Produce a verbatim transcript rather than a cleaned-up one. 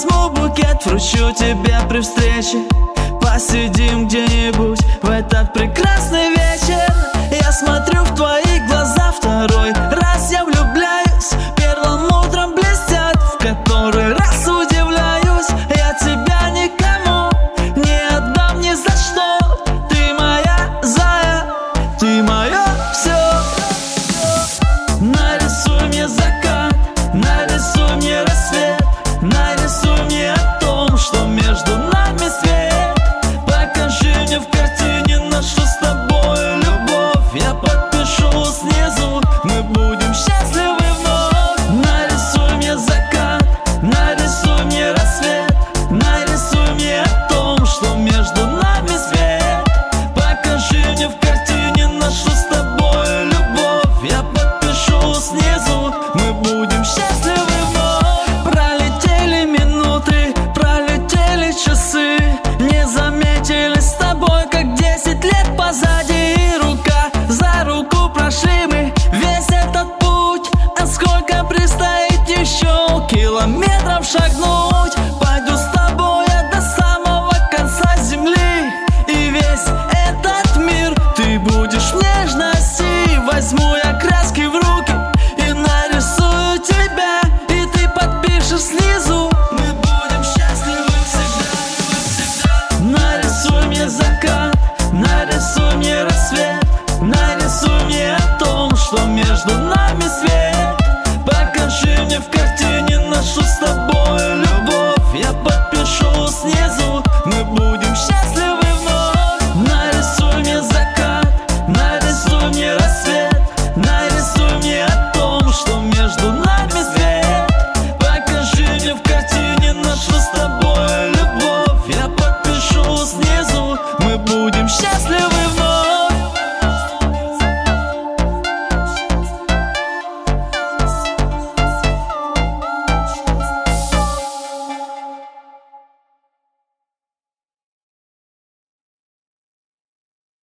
возьму букет, вручу тебе при встрече. Посидим где-нибудь в этот прекрасный вечер. Я смотрю в твои глаза второй раз, я влюбляюсь, перламутром блестят, в который раз удивляюсь. Я тебя никому не отдам ни за что. Ты моя зая, ты мое все. Нарисуй мне закат, нарисуй мне рассвет, нарисуй мне о том, что между нами свет. Покажи мне в картине нашу с тобой любовь. Я подпишу снизу, мы будем счастливы вновь. Нарисуй мне закат, нарисуй мне рассвет, нарисуй мне о том, что между нами свет. Покажи мне в картине нашу с тобой любовь. Я подпишу снизу, мы будем счастливы вновь. Пролетели минуты, пролетели часы, не заметили с тобой, как десять лет позади. И рука за руку прошли мы весь этот путь. А сколько предстоит еще километров шагнуть?